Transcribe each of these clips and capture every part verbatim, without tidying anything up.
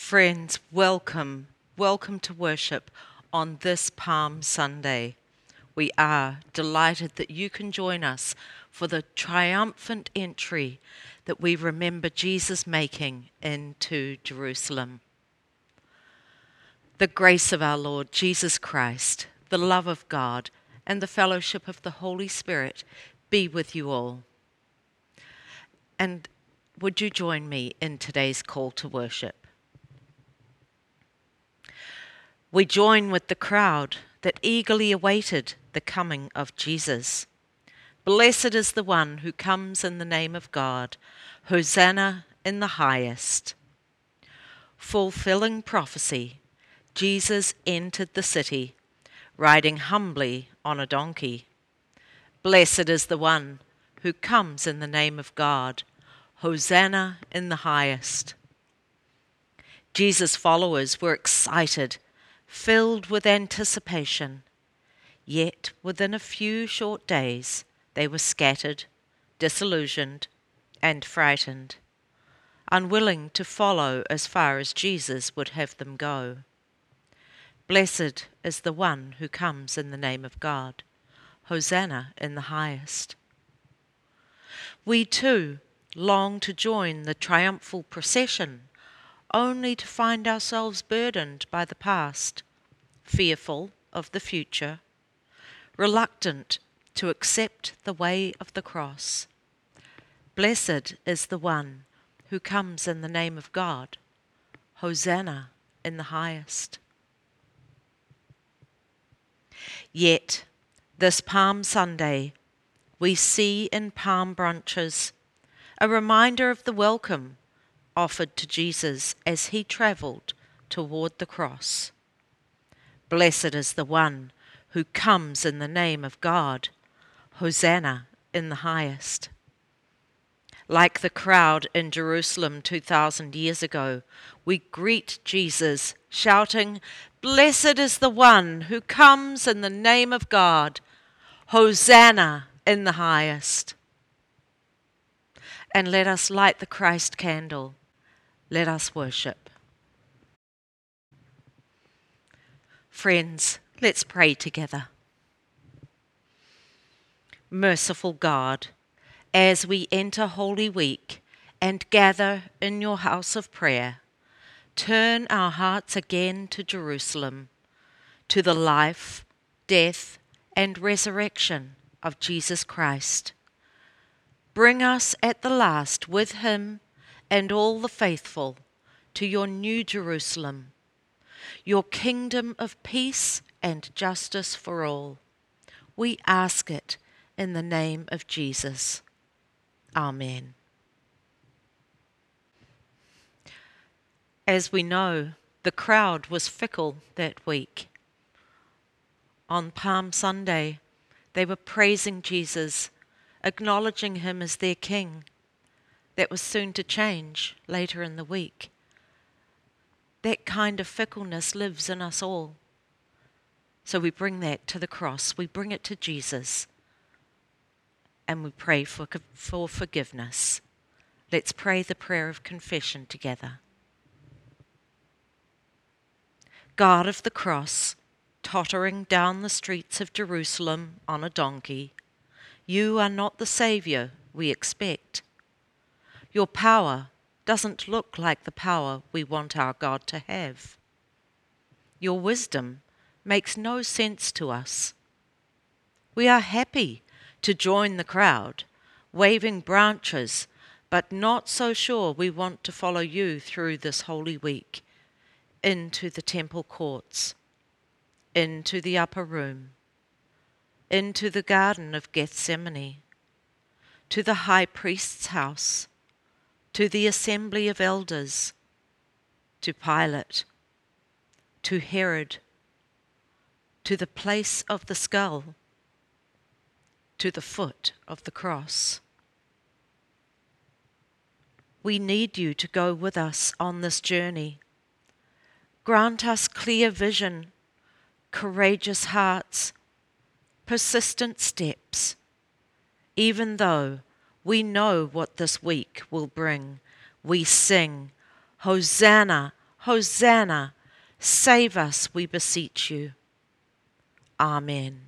Friends, welcome, welcome to worship on this Palm Sunday. We are delighted that you can join us for the triumphant entry that we remember Jesus making into Jerusalem. The grace of our Lord Jesus Christ, the love of God, and the fellowship of the Holy Spirit be with you all. And would you join me in today's call to worship? We join with the crowd that eagerly awaited the coming of Jesus. Blessed is the one who comes in the name of God. Hosanna in the highest. Fulfilling prophecy, Jesus entered the city, riding humbly on a donkey. Blessed is the one who comes in the name of God. Hosanna in the highest. Jesus' followers were excited, filled with anticipation. Yet within a few short days they were scattered, disillusioned, and frightened, unwilling to follow as far as Jesus would have them go. Blessed is the one who comes in the name of God. Hosanna in the highest. We too long to join the triumphal procession, only to find ourselves burdened by the past, fearful of the future, reluctant to accept the way of the cross. Blessed is the one who comes in the name of God. Hosanna in the highest. Yet, this Palm Sunday, we see in palm branches a reminder of the welcome offered to Jesus as he travelled toward the cross. Blessed is the one who comes in the name of God. Hosanna in the highest. Like the crowd in Jerusalem two thousand years ago, we greet Jesus shouting, Blessed is the one who comes in the name of God. Hosanna in the highest. And let us light the Christ candle. Let us worship. Friends, let's pray together. Merciful God, as we enter Holy Week and gather in your house of prayer, turn our hearts again to Jerusalem, to the life, death, and resurrection of Jesus Christ. Bring us at the last with him and all the faithful to your new Jerusalem, your kingdom of peace and justice for all. We ask it in the name of Jesus. Amen. As we know, the crowd was fickle that week. On Palm Sunday, they were praising Jesus, acknowledging him as their king. That was soon to change later in the week. That kind of fickleness lives in us all. So we bring that to the cross. We bring it to Jesus. And we pray for, for forgiveness. Let's pray the prayer of confession together. God of the cross, tottering down the streets of Jerusalem on a donkey, you are not the Saviour we expect. Your power doesn't look like the power we want our God to have. Your wisdom makes no sense to us. We are happy to join the crowd, waving branches, but not so sure we want to follow you through this Holy Week, into the temple courts, into the upper room, into the Garden of Gethsemane, to the high priest's house, to the assembly of elders, to Pilate, to Herod, to the place of the skull, to the foot of the cross. We need you to go with us on this journey. Grant us clear vision, courageous hearts, persistent steps, even though we know what this week will bring. We sing, Hosanna, Hosanna, save us, we beseech you. Amen.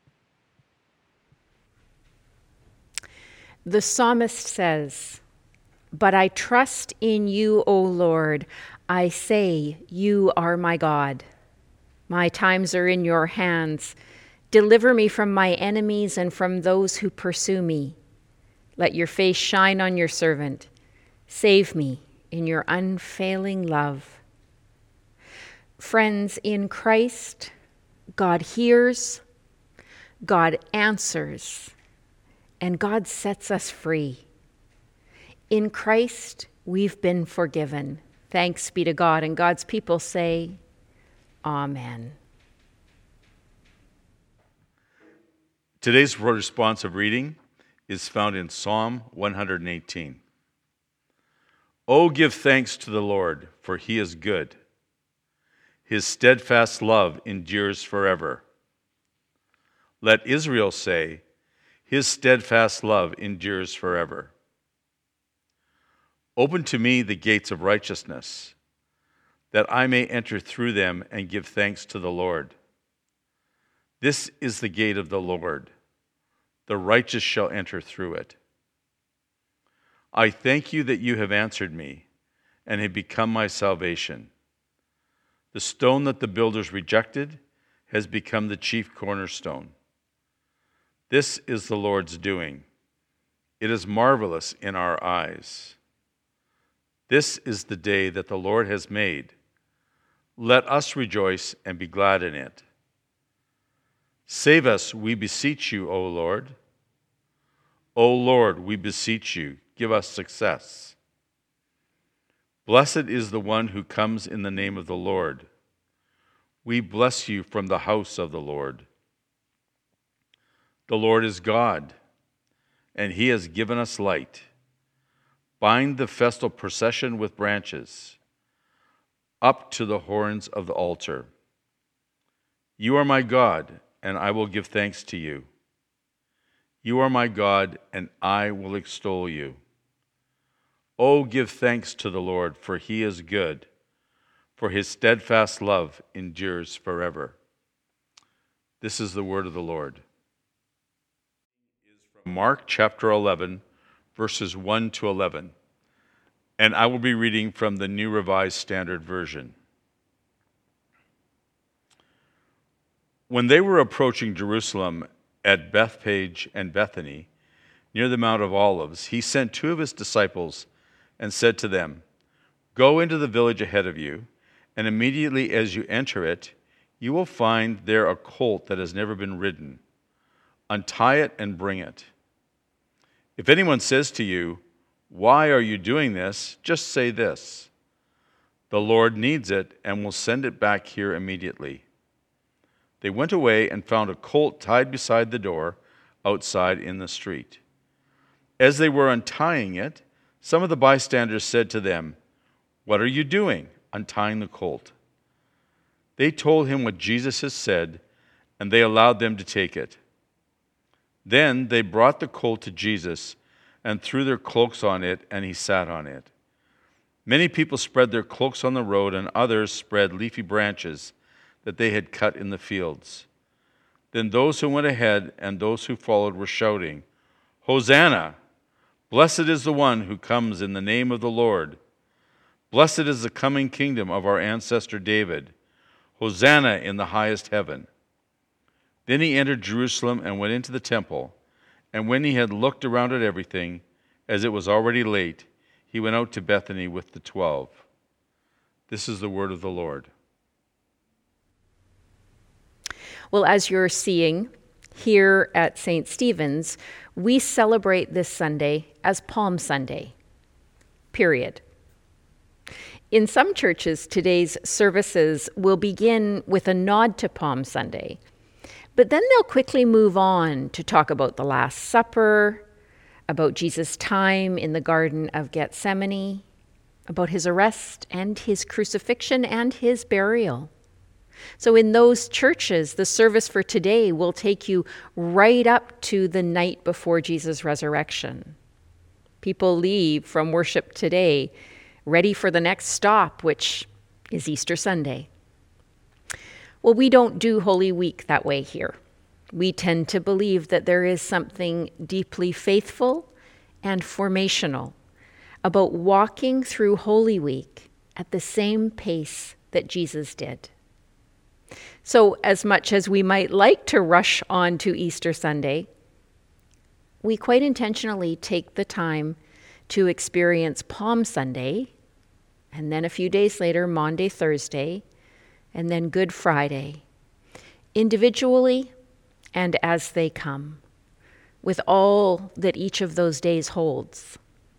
The psalmist says, "But I trust in you, O Lord. I say, you are my God. My times are in your hands. Deliver me from my enemies and from those who pursue me. Let your face shine on your servant. Save me in your unfailing love." Friends, in Christ, God hears, God answers, and God sets us free. In Christ, we've been forgiven. Thanks be to God. And God's people say, Amen. Today's responsive reading is found in Psalm one hundred eighteen. Oh, give thanks to the Lord, for he is good. His steadfast love endures forever. Let Israel say, his steadfast love endures forever. Open to me the gates of righteousness, that I may enter through them and give thanks to the Lord. This is the gate of the Lord. The righteous shall enter through it. I thank you that you have answered me and have become my salvation. The stone that the builders rejected has become the chief cornerstone. This is the Lord's doing. It is marvelous in our eyes. This is the day that the Lord has made. Let us rejoice and be glad in it. Save us, we beseech you, O Lord. O Lord, we beseech you, give us success. Blessed is the one who comes in the name of the Lord. We bless you from the house of the Lord. The Lord is God, and he has given us light. Bind the festal procession with branches up to the horns of the altar. You are my God, and I will give thanks to you. You are my God, and I will extol you. Oh, give thanks to the Lord, for he is good, for his steadfast love endures forever. This is the word of the Lord. From Mark chapter eleven, verses one to eleven, and I will be reading from the New Revised Standard Version. When they were approaching Jerusalem at Bethphage and Bethany, near the Mount of Olives, he sent two of his disciples and said to them, "Go into the village ahead of you, and immediately as you enter it, you will find there a colt that has never been ridden. Untie it and bring it. If anyone says to you, 'Why are you doing this?' just say this, 'The Lord needs it and will send it back here immediately.'" They went away and found a colt tied beside the door outside in the street. As they were untying it, some of the bystanders said to them, "What are you doing, untying the colt?" They told him what Jesus had said, and they allowed them to take it. Then they brought the colt to Jesus and threw their cloaks on it, and he sat on it. Many people spread their cloaks on the road, and others spread leafy branches that they had cut in the fields. Then those who went ahead and those who followed were shouting, "Hosanna! Blessed is the one who comes in the name of the Lord. Blessed is the coming kingdom of our ancestor David. Hosanna in the highest heaven." Then he entered Jerusalem and went into the temple. And when he had looked around at everything, as it was already late, he went out to Bethany with the twelve. This is the word of the Lord. Well, as you're seeing, here at Saint Stephen's, we celebrate this Sunday as Palm Sunday, period. In some churches, today's services will begin with a nod to Palm Sunday, but then they'll quickly move on to talk about the Last Supper, about Jesus' time in the Garden of Gethsemane, about his arrest and his crucifixion and his burial. So in those churches, the service for today will take you right up to the night before Jesus' resurrection. People leave from worship today ready for the next stop, which is Easter Sunday. Well, we don't do Holy Week that way here. We tend to believe that there is something deeply faithful and formational about walking through Holy Week at the same pace that Jesus did. So, as much as we might like to rush on to Easter Sunday, we quite intentionally take the time to experience Palm Sunday, and then a few days later, Maundy Thursday, and then Good Friday, individually and as they come, with all that each of those days holds.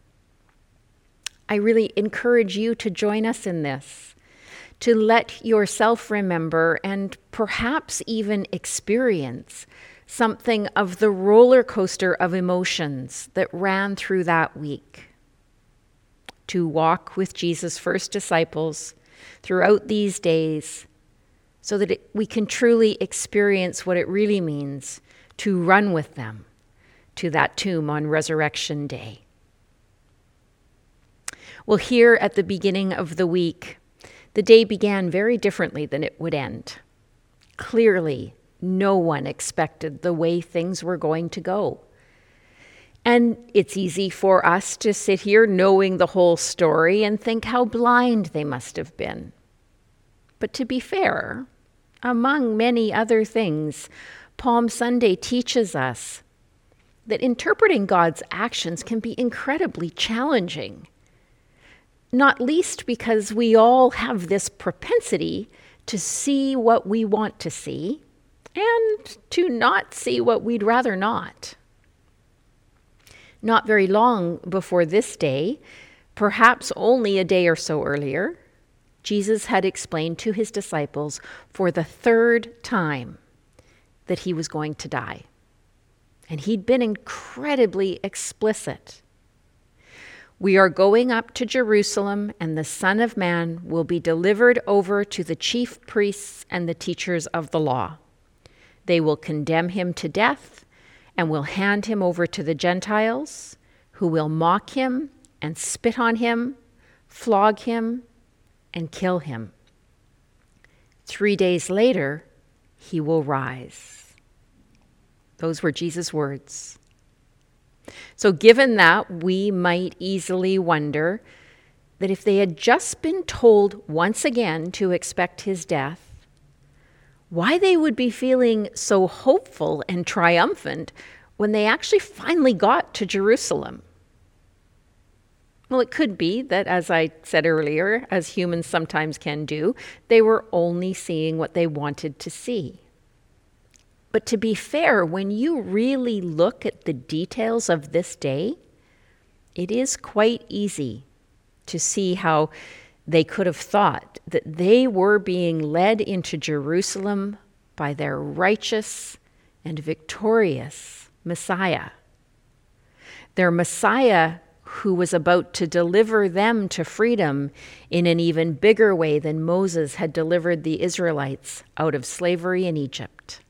I really encourage you to join us in this, to let yourself remember and perhaps even experience something of the roller coaster of emotions that ran through that week. To walk with Jesus' first disciples throughout these days so that it, we can truly experience what it really means to run with them to that tomb on Resurrection Day. Well, here at the beginning of the week, the day began very differently than it would end. Clearly, no one expected the way things were going to go. And it's easy for us to sit here knowing the whole story and think how blind they must have been. But to be fair, among many other things, Palm Sunday teaches us that interpreting God's actions can be incredibly challenging. Not least because we all have this propensity to see what we want to see and to not see what we'd rather not. Not very long before this day, perhaps only a day or so earlier, Jesus had explained to his disciples for the third time that he was going to die. And he'd been incredibly explicit. We are going up to Jerusalem, and the Son of Man will be delivered over to the chief priests and the teachers of the law. They will condemn him to death and will hand him over to the Gentiles, who will mock him and spit on him, flog him, and kill him. Three days later, he will rise. Those were Jesus' words. So given that, we might easily wonder that if they had just been told once again to expect his death, why they would be feeling so hopeful and triumphant when they actually finally got to Jerusalem. Well, it could be that, as I said earlier, as humans sometimes can do, they were only seeing what they wanted to see. But to be fair, when you really look at the details of this day, it is quite easy to see how they could have thought that they were being led into Jerusalem by their righteous and victorious Messiah. Their Messiah who was about to deliver them to freedom in an even bigger way than Moses had delivered the Israelites out of slavery in Egypt.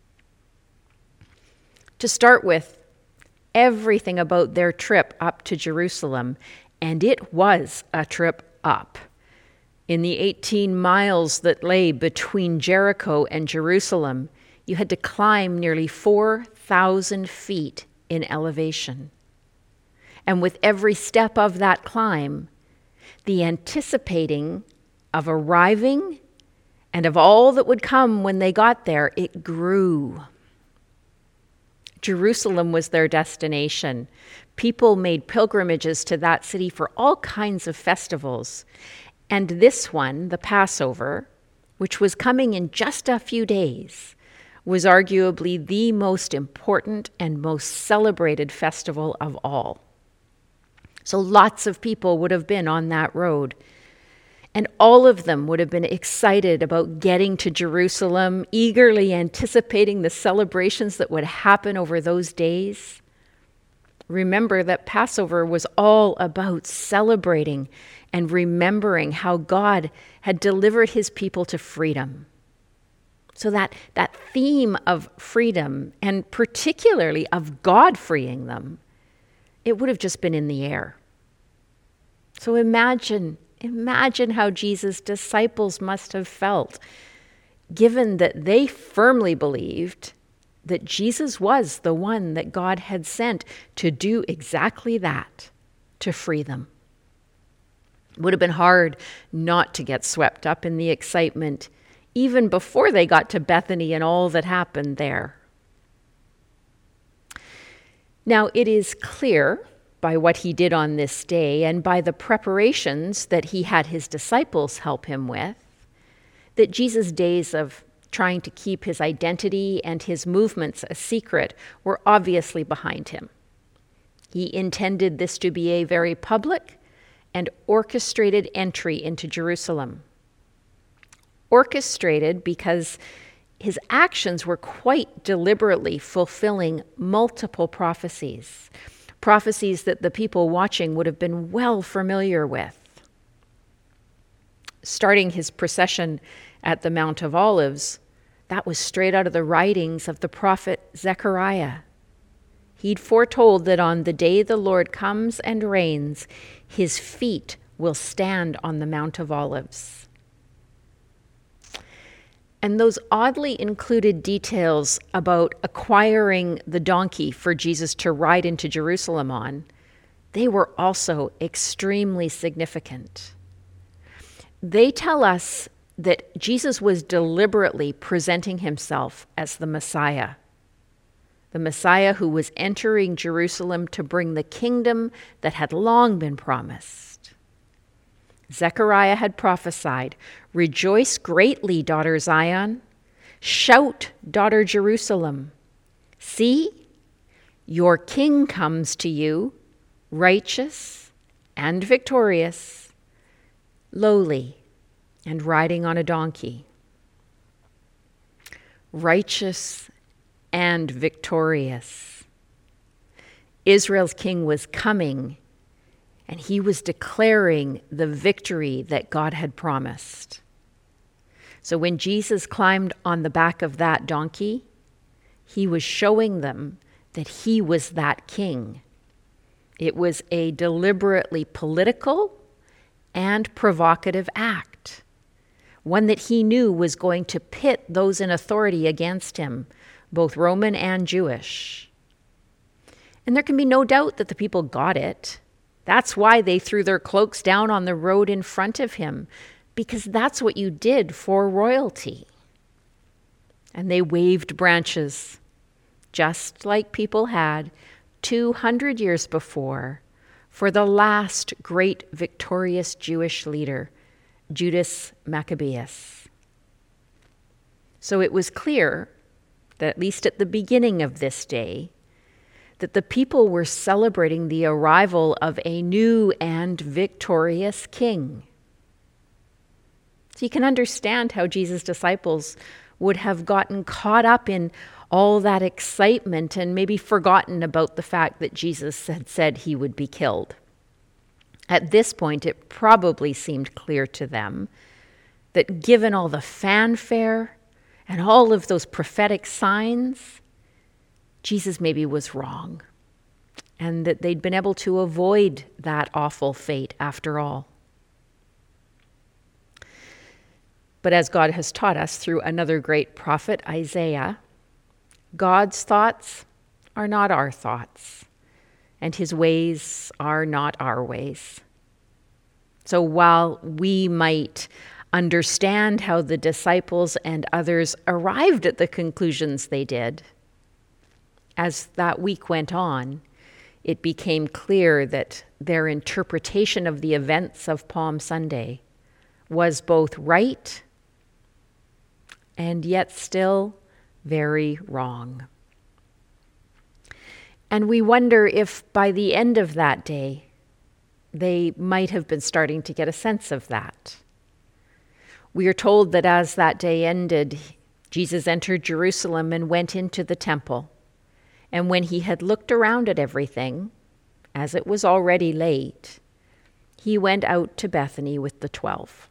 To start with, everything about their trip up to Jerusalem, and it was a trip up. In the eighteen miles that lay between Jericho and Jerusalem, you had to climb nearly four thousand feet in elevation. And with every step of that climb, the anticipating of arriving and of all that would come when they got there, it grew. Jerusalem was their destination. People made pilgrimages to that city for all kinds of festivals. And this one, the Passover, which was coming in just a few days, was arguably the most important and most celebrated festival of all. So lots of people would have been on that road. And all of them would have been excited about getting to Jerusalem, eagerly anticipating the celebrations that would happen over those days. Remember that Passover was all about celebrating and remembering how God had delivered his people to freedom. So that, that theme of freedom, and particularly of God freeing them, it would have just been in the air. So imagine Imagine how Jesus' disciples must have felt, given that they firmly believed that Jesus was the one that God had sent to do exactly that, to free them. It would have been hard not to get swept up in the excitement, even before they got to Bethany and all that happened there. Now, it is clear by what he did on this day and by the preparations that he had his disciples help him with, that Jesus' days of trying to keep his identity and his movements a secret were obviously behind him. He intended this to be a very public and orchestrated entry into Jerusalem. Orchestrated because his actions were quite deliberately fulfilling multiple prophecies, prophecies that the people watching would have been well familiar with. Starting his procession at the Mount of Olives, that was straight out of the writings of the prophet Zechariah. He'd foretold that on the day the Lord comes and reigns, his feet will stand on the Mount of Olives. And those oddly included details about acquiring the donkey for Jesus to ride into Jerusalem on, they were also extremely significant. They tell us that Jesus was deliberately presenting himself as the Messiah, the Messiah who was entering Jerusalem to bring the kingdom that had long been promised. Zechariah had prophesied, "Rejoice greatly, daughter Zion. Shout, daughter Jerusalem. See, your king comes to you, righteous and victorious, lowly and riding on a donkey." Righteous and victorious. Israel's king was coming, and he was declaring the victory that God had promised. So when Jesus climbed on the back of that donkey, he was showing them that he was that king. It was a deliberately political and provocative act, one that he knew was going to pit those in authority against him, both Roman and Jewish. And there can be no doubt that the people got it. That's why they threw their cloaks down on the road in front of him, because that's what you did for royalty. And they waved branches, just like people had two hundred years before, for the last great victorious Jewish leader, Judas Maccabeus. So it was clear that at least at the beginning of this day, that the people were celebrating the arrival of a new and victorious king. So you can understand how Jesus' disciples would have gotten caught up in all that excitement and maybe forgotten about the fact that Jesus had said he would be killed. At this point, it probably seemed clear to them that given all the fanfare and all of those prophetic signs, Jesus maybe was wrong, and that they'd been able to avoid that awful fate after all. But as God has taught us through another great prophet, Isaiah, God's thoughts are not our thoughts, and his ways are not our ways. So while we might understand how the disciples and others arrived at the conclusions they did, as that week went on, it became clear that their interpretation of the events of Palm Sunday was both right and yet still very wrong. And we wonder if by the end of that day, they might have been starting to get a sense of that. We are told that as that day ended, Jesus entered Jerusalem and went into the temple. And when he had looked around at everything, as it was already late, he went out to Bethany with the twelve.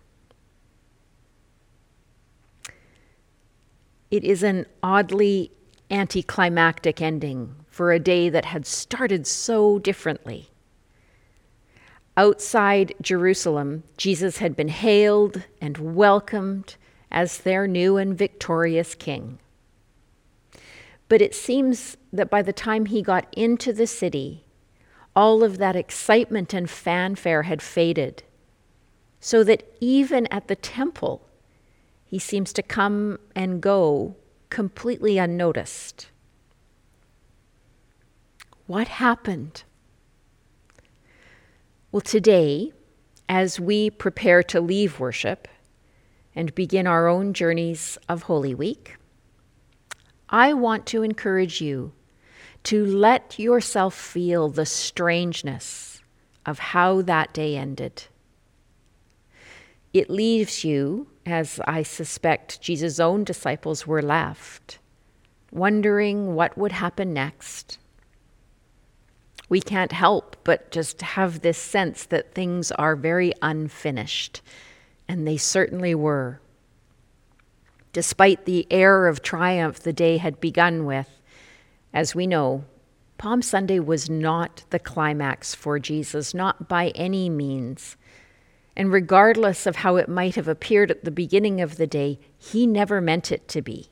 It is an oddly anticlimactic ending for a day that had started so differently. Outside Jerusalem, Jesus had been hailed and welcomed as their new and victorious king. But it seems that by the time he got into the city, all of that excitement and fanfare had faded, so that even at the temple, he seems to come and go completely unnoticed. What happened? Well, today, as we prepare to leave worship and begin our own journeys of Holy Week, I want to encourage you to let yourself feel the strangeness of how that day ended. It leaves you, as I suspect Jesus' own disciples were left, wondering what would happen next. We can't help but just have this sense that things are very unfinished, and they certainly were. Despite the air of triumph the day had begun with, as we know, Palm Sunday was not the climax for Jesus, not by any means. And regardless of how it might have appeared at the beginning of the day, he never meant it to be.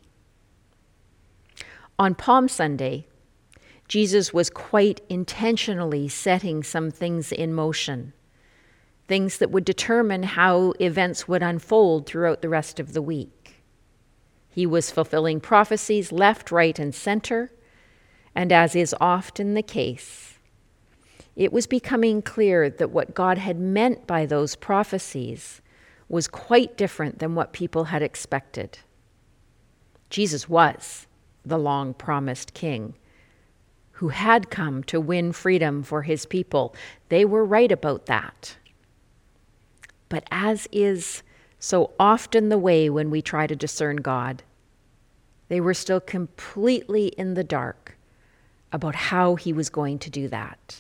On Palm Sunday, Jesus was quite intentionally setting some things in motion, things that would determine how events would unfold throughout the rest of the week. He was fulfilling prophecies left, right, and center, and as is often the case, it was becoming clear that what God had meant by those prophecies was quite different than what people had expected. Jesus was the long-promised king who had come to win freedom for his people. They were right about that. But as is so often the way when we try to discern God, they were still completely in the dark about how he was going to do that.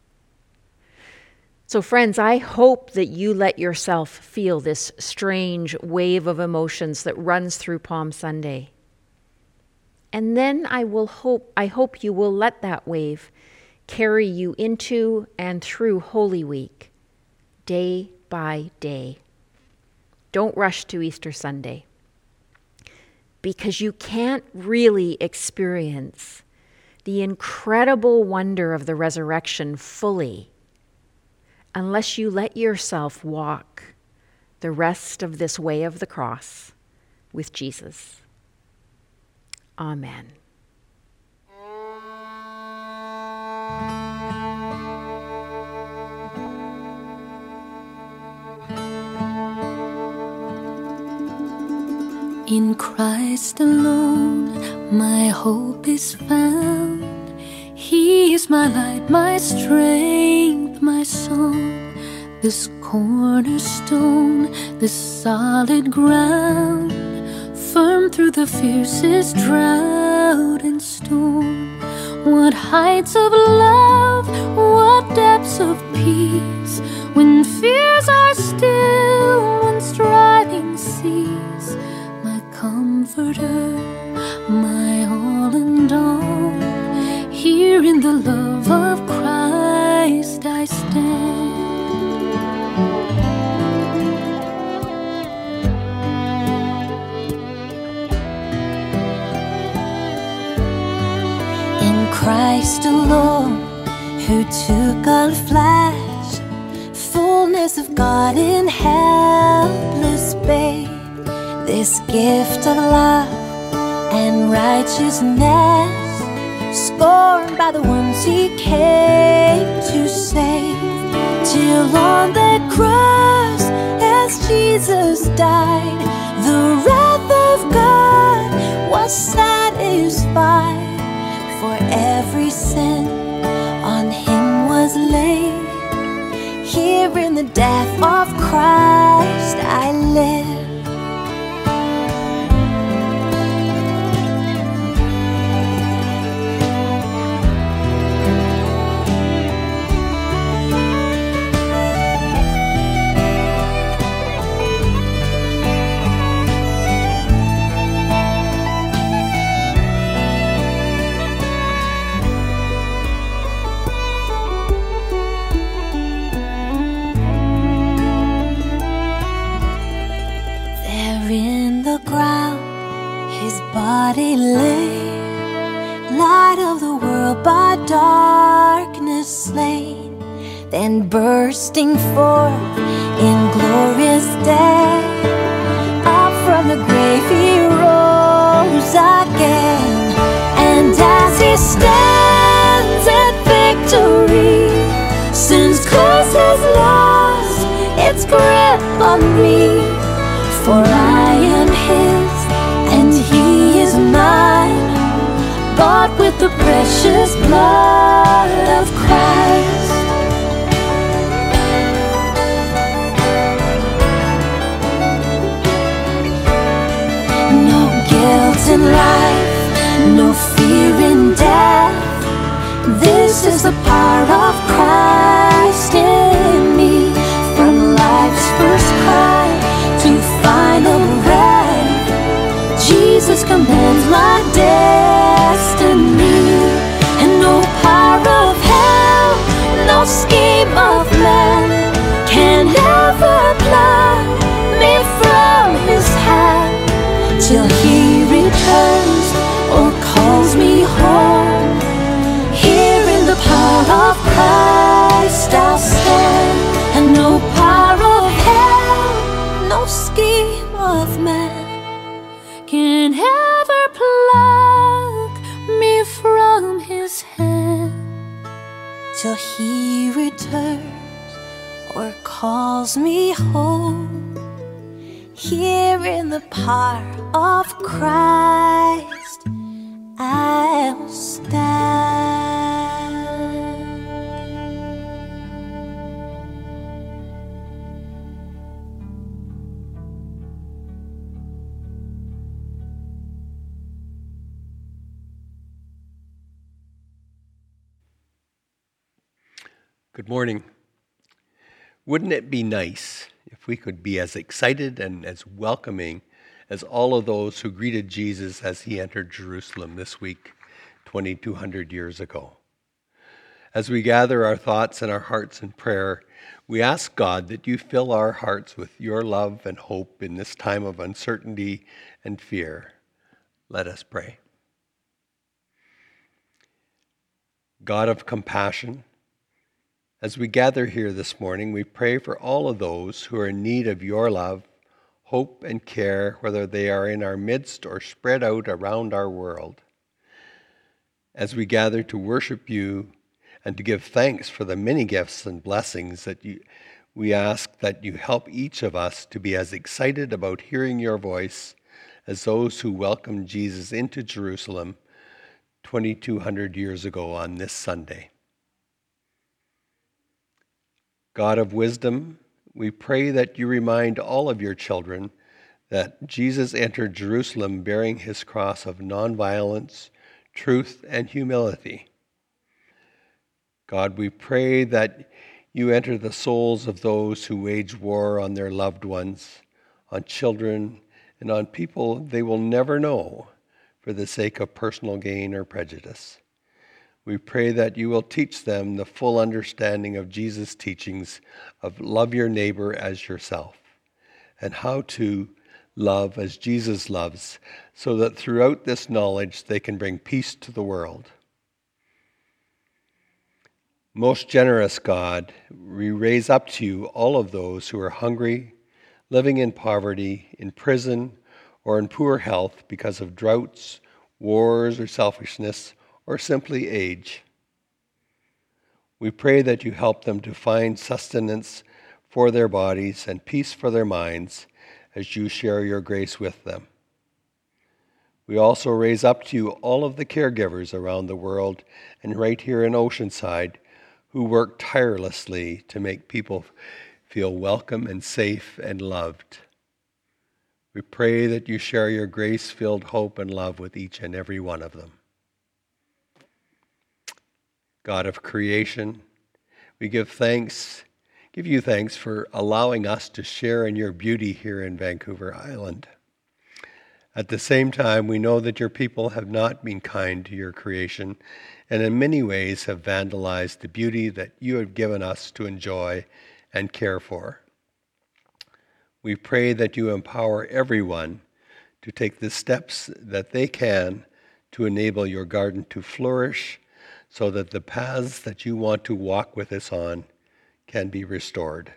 So friends, I hope that you let yourself feel this strange wave of emotions that runs through Palm Sunday. And then I will hope, I hope you will let that wave carry you into and through Holy Week, day by day. Don't rush to Easter Sunday, because you can't really experience the incredible wonder of the resurrection fully unless you let yourself walk the rest of this way of the cross with Jesus. Amen. In Christ alone, my hope is found. He is my light, my strength, my song. This cornerstone, this solid ground, firm through the fiercest drought and storm. What heights of love, what depths of peace, when fears are still, when striving cease. My comforter, my all and all, here in the love of Christ I stand. Christ alone, who took on flesh, fullness of God in helpless babe. This gift of love and righteousness, scorned by the ones he came to save. Till on that cross, as Jesus died, the wrath of God was satisfied. For every sin on him was laid. Here in the death of Christ I live. His body lay, light of the world by darkness slain, then bursting forth in glorious day, up from the grave he rose again. And as he stands at victory, sin's curse has lost its grip on me. For I am his and he is mine, bought with the precious blood of Christ. No guilt in life, no fear in death. This is the power of Christ in me. From life's first cry to final breath, Jesus commands my destiny. And no power of hell, no scheme of man can ever pluck me from his hand, till he returns or calls me home. Here in the power of Christ I'll stand. And no power of hell, no scheme of man can ever pluck me from his hand, till he returns or calls me home. Here in the power of Christ I'll stand. Good morning. Wouldn't it be nice if we could be as excited and as welcoming as all of those who greeted Jesus as he entered Jerusalem this week, twenty-two hundred years ago? As we gather our thoughts and our hearts in prayer, we ask God that you fill our hearts with your love and hope in this time of uncertainty and fear. Let us pray. God of compassion, as we gather here this morning, we pray for all of those who are in need of your love, hope, and care, whether they are in our midst or spread out around our world. As we gather to worship you and to give thanks for the many gifts and blessings that you, we ask that you help each of us to be as excited about hearing your voice as those who welcomed Jesus into Jerusalem twenty-two hundred years ago on this Sunday. God of wisdom, we pray that you remind all of your children that Jesus entered Jerusalem bearing his cross of nonviolence, truth, and humility. God, we pray that you enter the souls of those who wage war on their loved ones, on children, and on people they will never know for the sake of personal gain or prejudice. We pray that you will teach them the full understanding of Jesus' teachings of love your neighbor as yourself, and how to love as Jesus loves, so that throughout this knowledge they can bring peace to the world. Most generous God, we raise up to you all of those who are hungry, living in poverty, in prison, or in poor health because of droughts, wars, or selfishness, or simply age. We pray that you help them to find sustenance for their bodies and peace for their minds as you share your grace with them. We also raise up to you all of the caregivers around the world and right here in Oceanside who work tirelessly to make people feel welcome and safe and loved. We pray that you share your grace-filled hope and love with each and every one of them. God of creation, we give thanks, give you thanks for allowing us to share in your beauty here in Vancouver Island. At the same time, we know that your people have not been kind to your creation and in many ways have vandalized the beauty that you have given us to enjoy and care for. We pray that you empower everyone to take the steps that they can to enable your garden to flourish so that the paths that you want to walk with us on can be restored.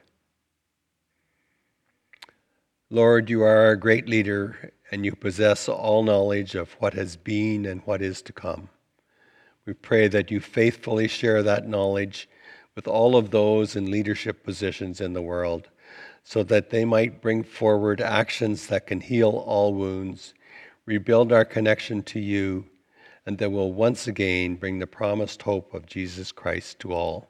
Lord, you are our great leader, and you possess all knowledge of what has been and what is to come. We pray that you faithfully share that knowledge with all of those in leadership positions in the world, so that they might bring forward actions that can heal all wounds, rebuild our connection to you, and that will once again bring the promised hope of Jesus Christ to all.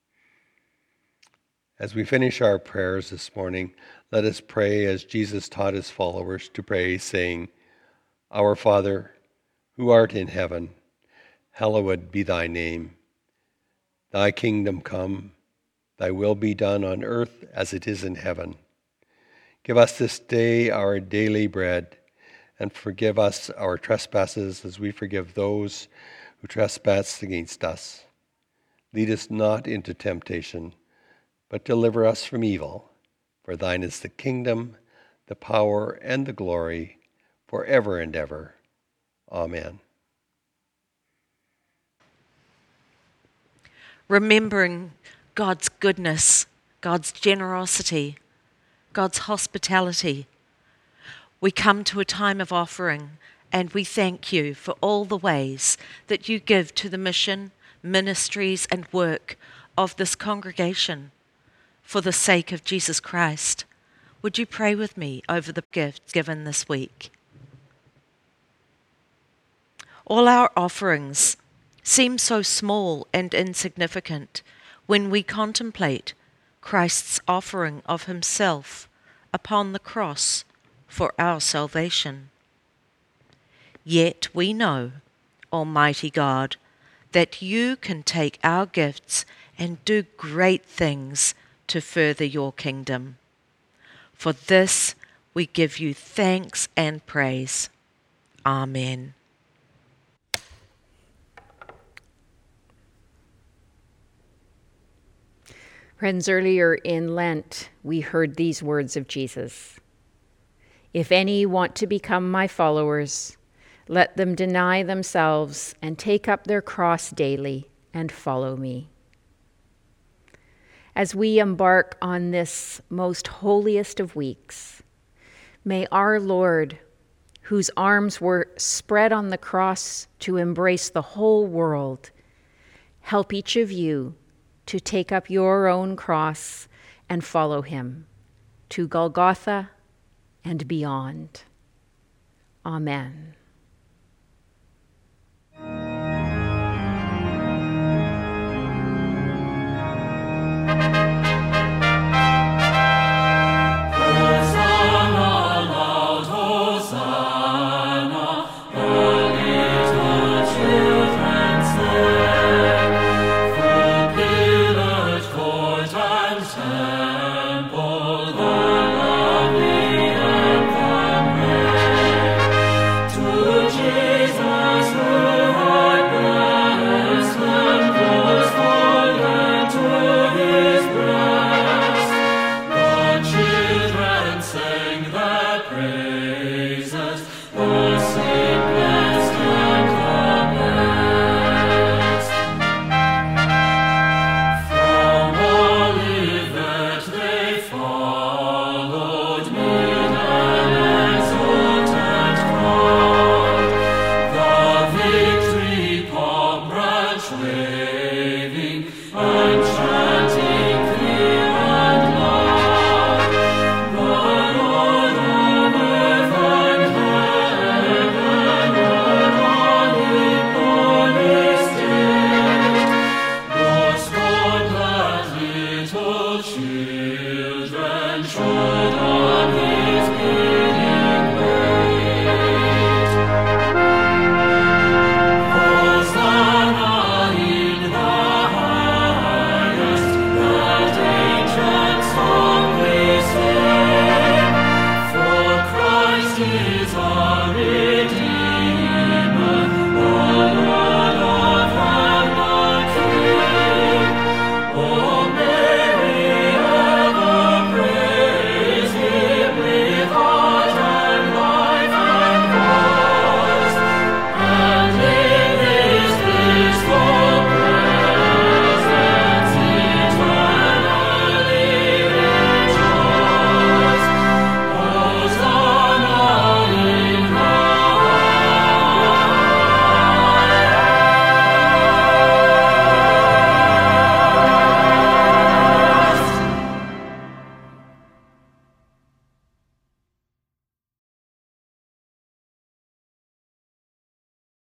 As we finish our prayers this morning, let us pray as Jesus taught his followers to pray, saying, Our Father, who art in heaven, hallowed be thy name. Thy kingdom come, thy will be done on earth as it is in heaven. Give us this day our daily bread, and forgive us our trespasses as we forgive those who trespass against us. Lead us not into temptation, but deliver us from evil. For thine is the kingdom, the power, and the glory, forever and ever. Amen. Remembering God's goodness, God's generosity, God's hospitality, we come to a time of offering, and we thank you for all the ways that you give to the mission, ministries, and work of this congregation for the sake of Jesus Christ. Would you pray with me over the gifts given this week? All our offerings seem so small and insignificant when we contemplate Christ's offering of himself upon the cross for our salvation. Yet we know, Almighty God, that you can take our gifts and do great things to further your kingdom. For this we give you thanks and praise. Amen. Friends, earlier in Lent, we heard these words of Jesus. If any want to become my followers, let them deny themselves and take up their cross daily and follow me. As we embark on this most holiest of weeks, may our Lord, whose arms were spread on the cross to embrace the whole world, help each of you to take up your own cross and follow him to Golgotha and beyond. Amen.